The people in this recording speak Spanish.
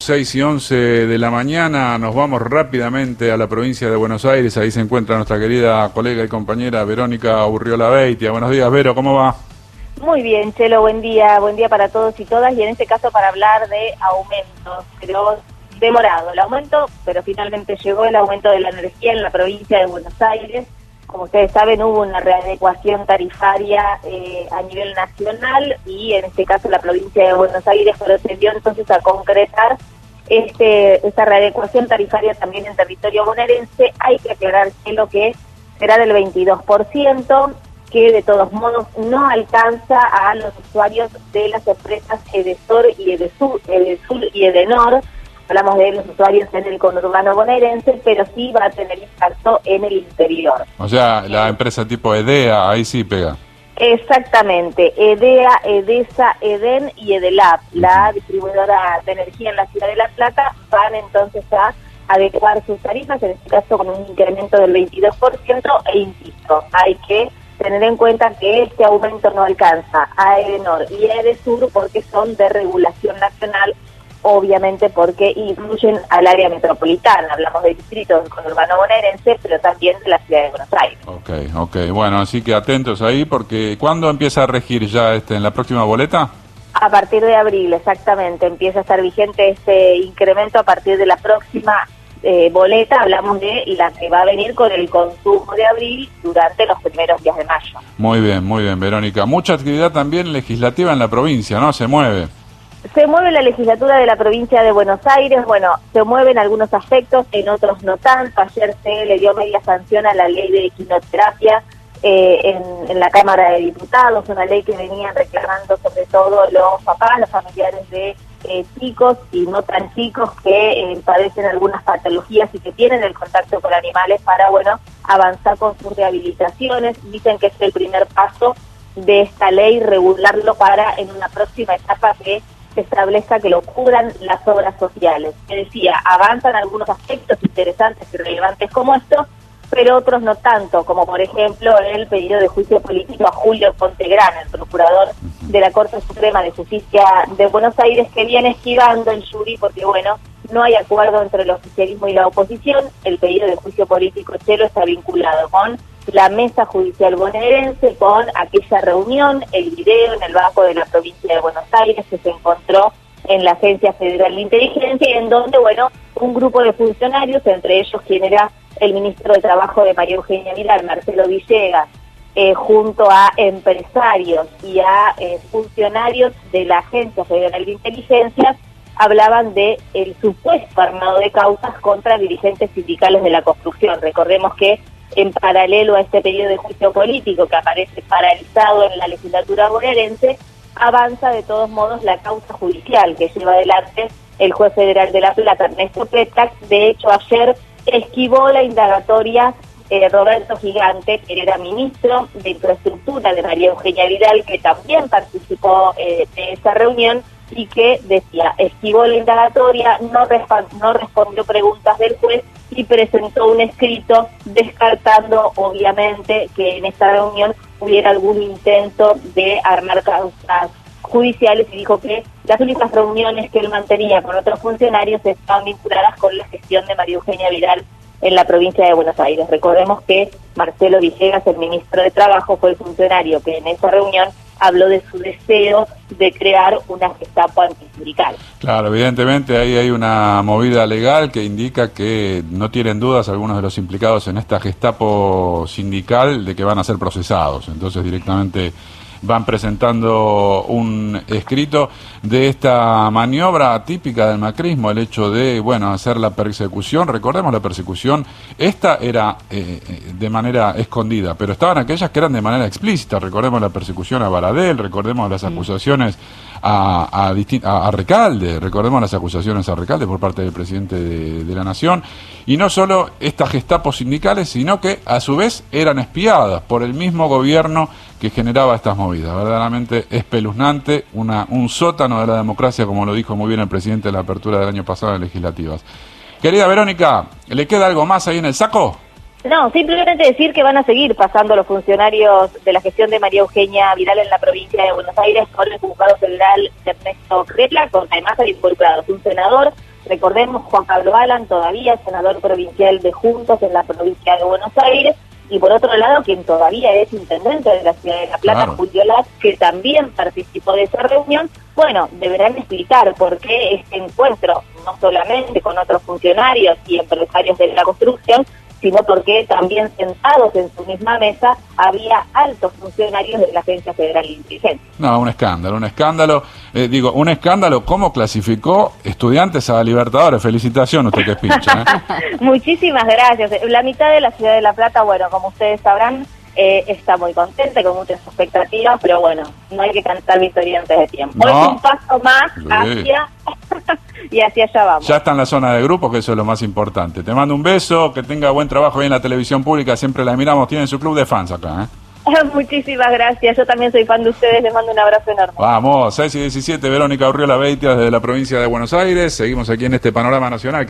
6:11 de la mañana, nos vamos rápidamente a la provincia de Buenos Aires. Ahí se encuentra nuestra querida colega y compañera Verónica Urriola Beitia. Buenos días, Vero, ¿cómo va? Muy bien, Chelo, buen día para todos y todas, y en este caso para hablar de aumentos, pero demorado el aumento, pero finalmente llegó el aumento de la energía en la provincia de Buenos Aires. Como ustedes saben, hubo una readecuación tarifaria a nivel nacional y en este caso la provincia de Buenos Aires procedió entonces a concretar esta readecuación tarifaria también en territorio bonaerense. Hay que aclarar que lo que será del 22%, que de todos modos no alcanza a los usuarios de las empresas Edesur y Edenor. Hablamos de los usuarios en el conurbano bonaerense, pero sí va a tener impacto en el interior. O sea, la empresa tipo EDEA, ahí sí pega. Exactamente, EDEA, EDESA, EDEN y EDELAP, la distribuidora de energía en la ciudad de La Plata, van entonces a adecuar sus tarifas, en este caso con un incremento del 22%, e insisto, hay que tener en cuenta que este aumento no alcanza a Edenor y a Edesur porque son de regulación nacional, obviamente porque incluyen al área metropolitana. Hablamos del distrito del conurbano bonaerense, pero también de la ciudad de Buenos Aires. Ok, bueno, así que atentos ahí, porque ¿cuándo empieza a regir ya en la próxima boleta? A partir de abril, exactamente, empieza a estar vigente este incremento a partir de la próxima boleta. Hablamos de la que va a venir con el consumo de abril durante los primeros días de mayo. Muy bien, Verónica. Mucha actividad también legislativa en la provincia, ¿no? Se mueve. Se mueve la legislatura de la provincia de Buenos Aires. Bueno, se mueve en algunos aspectos, en otros no tanto. Ayer se le dio media sanción a la ley de equinoterapia en la Cámara de Diputados, una ley que venían reclamando sobre todo los papás, los familiares de chicos y no tan chicos que padecen algunas patologías y que tienen el contacto con animales para, bueno, avanzar con sus rehabilitaciones. Dicen que es el primer paso de esta ley, regularlo para en una próxima etapa que se establezca que lo cubran las obras sociales. Me decía, avanzan algunos aspectos interesantes y relevantes como estos, pero otros no tanto, como por ejemplo el pedido de juicio político a Julio Pontegrana, el procurador de la Corte Suprema de Justicia de Buenos Aires, que viene esquivando el jury porque, bueno, no hay acuerdo entre el oficialismo y la oposición. El pedido de juicio político, Chelo, está vinculado con la mesa judicial bonaerense, con aquella reunión, el video en el Banco de la provincia de Buenos Aires que se encontró en la Agencia Federal de Inteligencia, y en donde, bueno, un grupo de funcionarios, entre ellos quien era el ministro de Trabajo de María Eugenia Vidal, Marcelo Villegas, junto a empresarios y a funcionarios de la Agencia Federal de Inteligencia, hablaban de el supuesto armado de causas contra dirigentes sindicales de la construcción. Recordemos que en paralelo a este pedido de juicio político que aparece paralizado en la legislatura bonaerense, avanza de todos modos la causa judicial que lleva adelante el juez federal de La Plata, Ernesto Petrac. De hecho, ayer esquivó la indagatoria Roberto Gigante, que era ministro de Infraestructura de María Eugenia Vidal, que también participó de esa reunión y que decía, esquivó la indagatoria, no respondió preguntas del juez y presentó un escrito descartando obviamente que en esta reunión hubiera algún intento de armar causas judiciales, y dijo que las únicas reuniones que él mantenía con otros funcionarios estaban vinculadas con la gestión de María Eugenia Vidal en la provincia de Buenos Aires. Recordemos que Marcelo Villegas, el ministro de Trabajo, fue el funcionario que en esa reunión habló de su deseo de crear una Gestapo antisindical. Claro, evidentemente ahí hay una movida legal que indica que no tienen dudas algunos de los implicados en esta Gestapo sindical de que van a ser procesados. Entonces directamente van presentando un escrito de esta maniobra típica del macrismo, el hecho de, bueno, hacer la persecución. Recordemos la persecución, esta era de manera escondida, pero estaban aquellas que eran de manera explícita. Recordemos la persecución a Baradel, recordemos las acusaciones a Recalde, recordemos las acusaciones a Recalde por parte del presidente de la Nación, y no solo estas Gestapos sindicales, sino que a su vez eran espiadas por el mismo gobierno que generaba estas movidas. Verdaderamente espeluznante, un sótano de la democracia, como lo dijo muy bien el presidente en la apertura del año pasado en legislativas. Querida Verónica, ¿le queda algo más ahí en el saco? No, simplemente decir que van a seguir pasando los funcionarios de la gestión de María Eugenia Vidal en la provincia de Buenos Aires por el juzgado federal de Ernesto Petrac, porque además hay involucrados un senador, Recordemos, Juan Pablo Alan, todavía senador provincial de Juntos en la provincia de Buenos Aires, y por otro lado, quien todavía es intendente de la ciudad de La Plata, Claro. Julio Lat, que también participó de esa reunión. Bueno, deberán explicar por qué este encuentro, no solamente con otros funcionarios y empresarios de la construcción, sino porque también sentados en su misma mesa había altos funcionarios de la Agencia Federal de Inteligencia. No, un escándalo, un escándalo. Un escándalo, ¿cómo clasificó Estudiantes a Libertadores? Felicitaciones, usted que es pincha, ¿eh? Muchísimas gracias. La mitad de la ciudad de La Plata, bueno, como ustedes sabrán, está muy contenta, con muchas expectativas, pero bueno, no hay que cantar victoria antes de tiempo. No. Es un paso más Sí. hacia... y hacia allá vamos. Ya está en la zona de grupos, que eso es lo más importante. Te mando un beso, que tenga buen trabajo ahí en la televisión pública, siempre la miramos, tienen su club de fans acá, ¿eh? Muchísimas gracias, yo también soy fan de ustedes, les mando un abrazo enorme. Vamos, 6 y 17, Verónica Urriola Beitia desde la provincia de Buenos Aires, seguimos aquí en este panorama nacional.